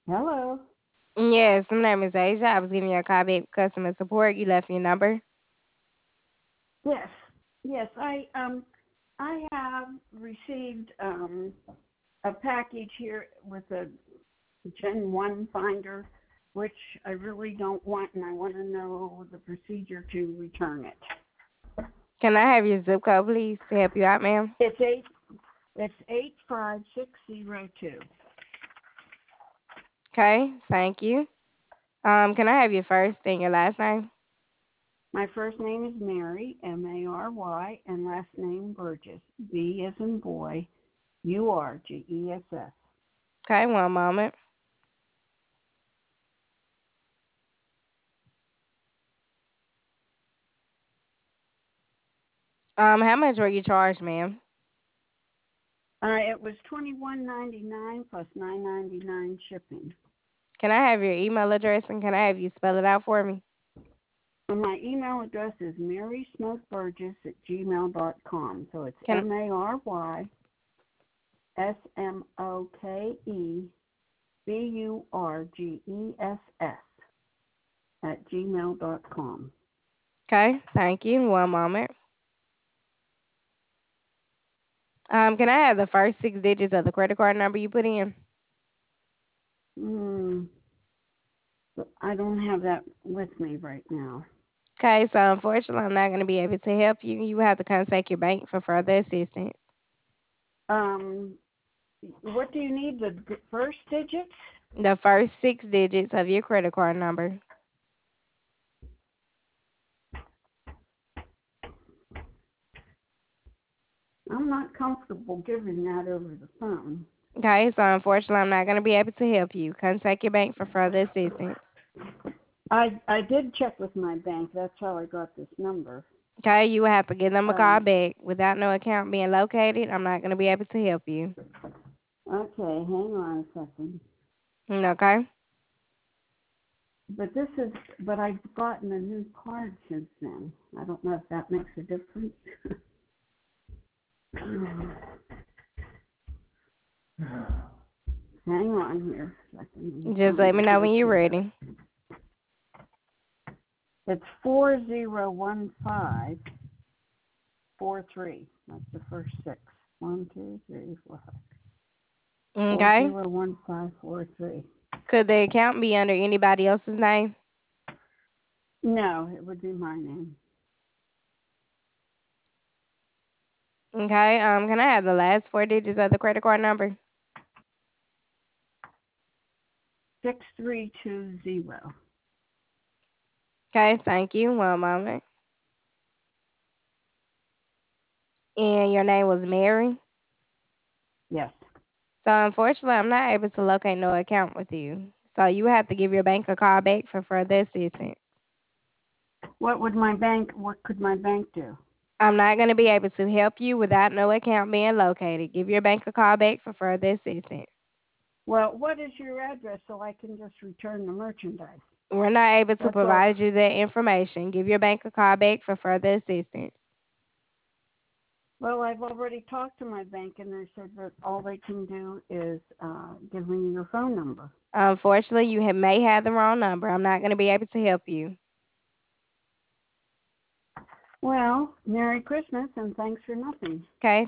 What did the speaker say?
Hello. Yes, my name is Asia. I was giving you a call back customer support. You left your number. Yes, yes. I have received a package here with a Gen One finder, which I really don't want, and I want to know the procedure to return it. Can I have your zip code, please, to help you out, ma'am? It's eight. It's 85602. Okay, thank you. Can I have your first and your last name? My first name is Mary, Mary, and last name Burgess, B as in boy, Urgess. Okay, one moment. How much were you charged, ma'am? It was $21.99 plus $9.99 shipping. Can I have your email address and can I have you spell it out for me? And my email address is marysmokeburgess@gmail.com. So it's Can MarysMokeBurgess@gmail.com. Okay, thank you. One moment. Can I have the first six digits of the credit card number you put in? Hmm. I don't have that with me right now. Okay, so unfortunately, I'm not going to be able to help you. You will have to contact your bank for further assistance. Um, what do you need? The first digits? The first six digits of your credit card number. I'm not comfortable giving that over the phone. Okay, so unfortunately, I'm not going to be able to help you. Contact your bank for further assistance. I did check with my bank. That's how I got this number. Okay, you will have to give them a call Um, back. Without no account being located, I'm not going to be able to help you. okay, hang on a second. Okay? But this is, but I've gotten a new card since then. I don't know if that makes a difference. Hang on here a second. I'm Just trying let to me know get when it you're here. ready. It's 401543. That's the first six. 1, 2, 3, 4, 5. Four Okay? zero one five four three. Could the account be under anybody else's name? No, it would be my name. Okay, can I have the last four digits of the credit card number? 6320. Okay, thank you. One moment. And your name was Mary? Yes. So unfortunately, I'm not able to locate no account with you. So you have to give your bank a call back for further assistance. What could my bank do? I'm not going to be able to help you without no account being located. Give your bank a call back for further assistance. Well, what is your address so I can just return the merchandise? We're not able to That's all. provide you that information. Give your bank a call back for further assistance. Well, I've already talked to my bank and they said that all they can do is give me your phone number. Unfortunately, may have the wrong number. I'm not going to be able to help you. Well, Merry Christmas and thanks for nothing. Okay,